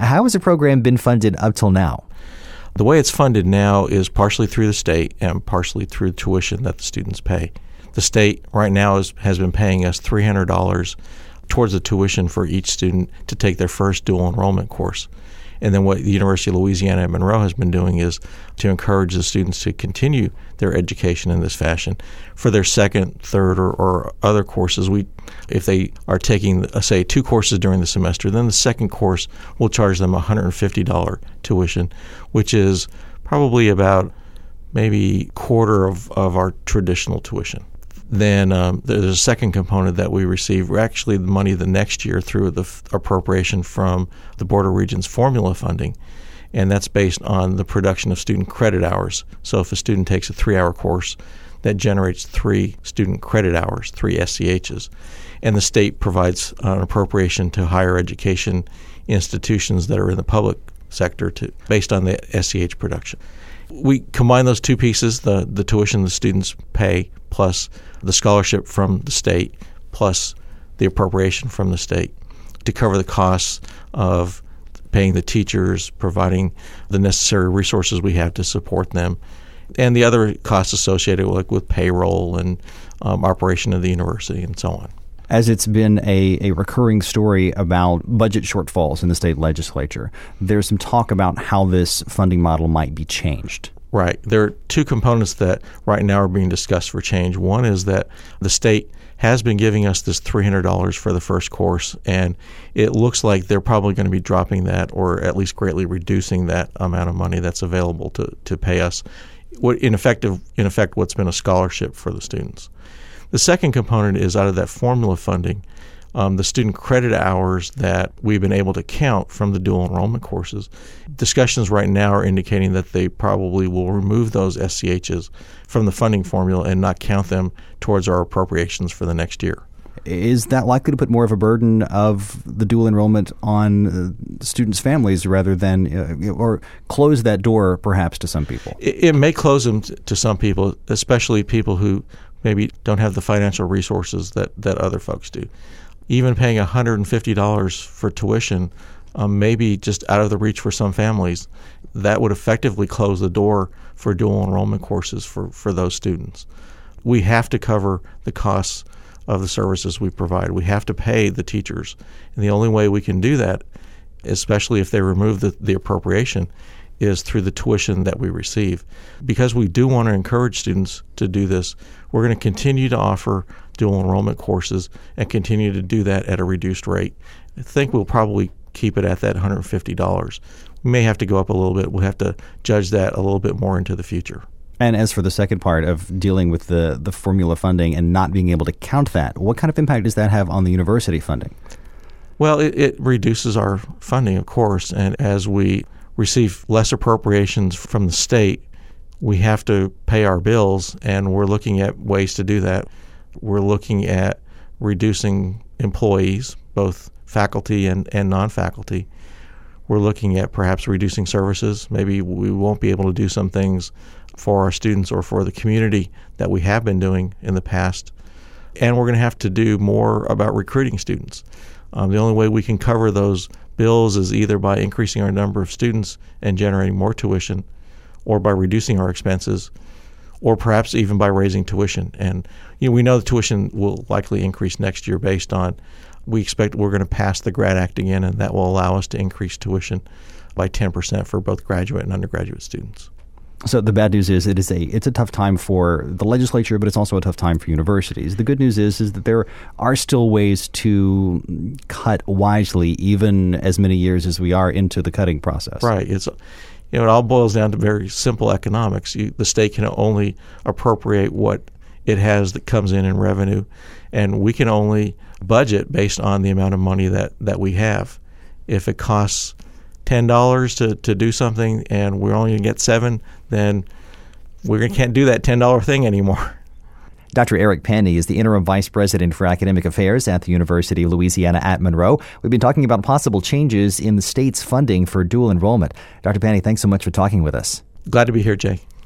How has the program been funded up till now? The way it's funded now is partially through the state and partially through tuition that the students pay. The state right now has been paying us $300 towards the tuition for each student to take their first dual enrollment course. And then what the University of Louisiana at Monroe has been doing is to encourage the students to continue their education in this fashion. For their second, third, or other courses, if they are taking, say, 2 courses during the semester, then the second course will charge them $150 tuition, which is probably about maybe a quarter of our traditional tuition. Then there's a second component that we receive. We're actually the money the next year through the appropriation from the Board of Regents formula funding, and that's based on the production of student credit hours. So if a student takes a 3-hour course, that generates 3 student credit hours, 3 SCHs, and the state provides an appropriation to higher education institutions that are in the public sector based on the SCH production. We combine those two pieces, the tuition the students pay plus the scholarship from the state plus the appropriation from the state to cover the costs of paying the teachers, providing the necessary resources we have to support them, and the other costs associated with payroll and operation of the university and so on. As it's been a recurring story about budget shortfalls in the state legislature, there's some talk about how this funding model might be changed. Right. There are 2 components that right now are being discussed for change. One is that the state has been giving us this $300 for the first course, and it looks like they're probably going to be dropping that or at least greatly reducing that amount of money that's available to pay us, in effect, what's been a scholarship for the students. The second component is out of that formula funding, the student credit hours that we've been able to count from the dual enrollment courses. Discussions right now are indicating that they probably will remove those SCHs from the funding formula and not count them towards our appropriations for the next year. Is that likely to put more of a burden of the dual enrollment on students' families rather than, or close that door perhaps to some people? It may close them to some people, especially people who maybe don't have the financial resources that other folks do. Even paying $150 for tuition may be just out of the reach for some families. That would effectively close the door for dual enrollment courses for those students. We have to cover the costs of the services we provide. We have to pay the teachers. And the only way we can do that, especially if they remove the appropriation, is through the tuition that we receive. Because we do want to encourage students to do this, we're going to continue to offer dual enrollment courses and continue to do that at a reduced rate. I think we'll probably keep it at that $150. We may have to go up a little bit. We'll have to judge that a little bit more into the future. And as for the second part of dealing with the formula funding and not being able to count that, what kind of impact does that have on the university funding? Well, it reduces our funding, of course, and as we receive less appropriations from the state, we have to pay our bills, and we're looking at ways to do that. We're looking at reducing employees, both faculty and non-faculty. We're looking at perhaps reducing services. Maybe we won't be able to do some things for our students or for the community that we have been doing in the past. And we're going to have to do more about recruiting students. The only way we can cover those bills is either by increasing our number of students and generating more tuition, or by reducing our expenses, or perhaps even by raising tuition. And we know the tuition will likely increase next year based on, we expect we're going to pass the GRAD Act again, and that will allow us to increase tuition by 10% for both graduate and undergraduate students. So the bad news is it's a tough time for the legislature, but it's also a tough time for universities. The good news is that there are still ways to cut wisely, even as many years as we are into the cutting process. Right. It all boils down to very simple economics. The state can only appropriate what it has that comes in revenue, and we can only budget based on the amount of money that we have. If it costs $10 to do something and we're only going to get $7, then we can't do that $10 thing anymore. Dr. Eric Penny is the Interim Vice President for Academic Affairs at the University of Louisiana at Monroe. We've been talking about possible changes in the state's funding for dual enrollment. Dr. Penny, thanks so much for talking with us. Glad to be here, Jay.